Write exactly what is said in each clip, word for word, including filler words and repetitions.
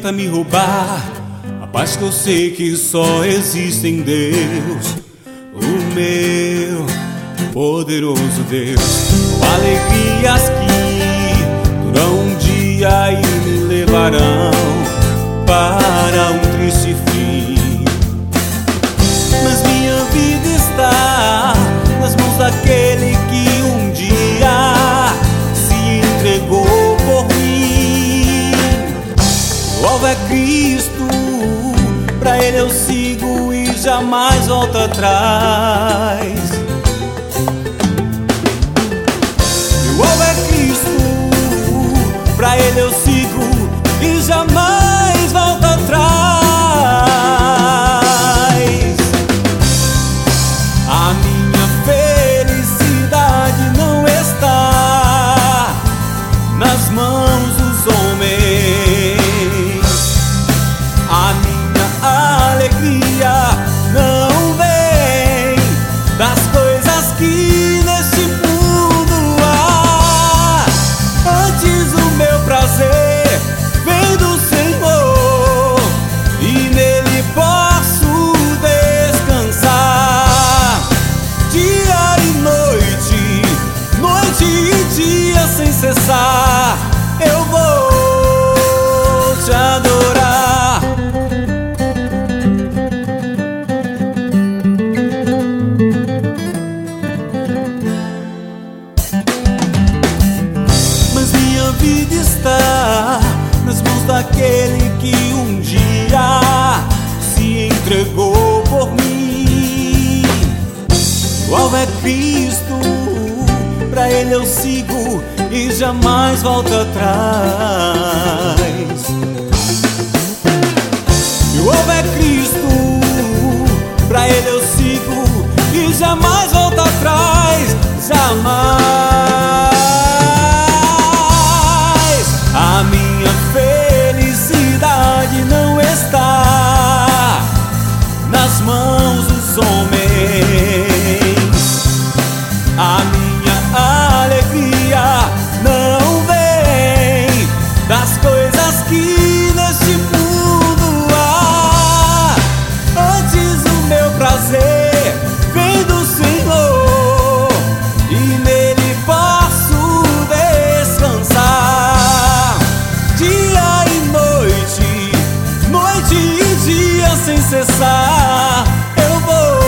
tenta me roubar a paz que eu sei que só existe em Deus, o meu poderoso Deus. Com alegrias que duram um dia e me levarão para um triste fim. Mas minha vida está nas mãos daquele que um dia se entregou por mim. O alvo é Cristo, pra Ele eu sigo e jamais volto atrás. O alvo é Cristo, pra Ele eu sigo e jamais volto atrás. A minha felicidade não está nas mãos dos homens. A minha alegria não vem das coisas que neste mundo há. Antes o meu prazer vem do Senhor e nele posso descansar. Dia e noite, noite e dia sem cessar, eu vou te adorar. Mas minha vida está nas mãos daquele que um dia se entregou por mim. O alvo é Cristo, pra Ele eu sigo e jamais volto atrás. E o alvo é Cristo, pra Ele eu sigo e jamais volto atrás. Jamais. A minha felicidade não está nas mãos dos homens. A minha alegria não vem das coisas que neste mundo há. Antes o meu prazer vem do Senhor e nele posso descansar. Dia e noite, noite e dia sem cessar, eu vou.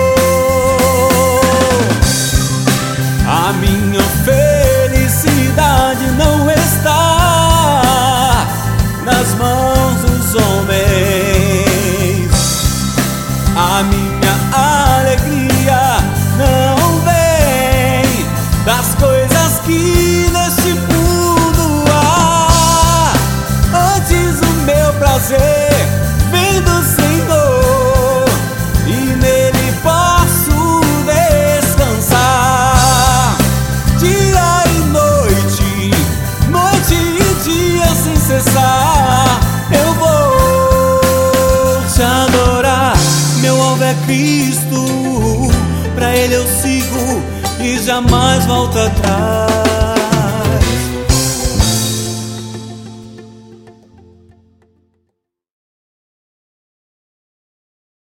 A minha felicidade não está nas mãos dos homens. A minha alegria não vem das coisas que neste mundo há. Antes o meu prazer vem do Senhor e nele posso descansar. Dia e noite, noite e dia sem cessar, eu vou te adorar. Meu alvo é Cristo, pra Ele eu sigo e jamais volto atrás.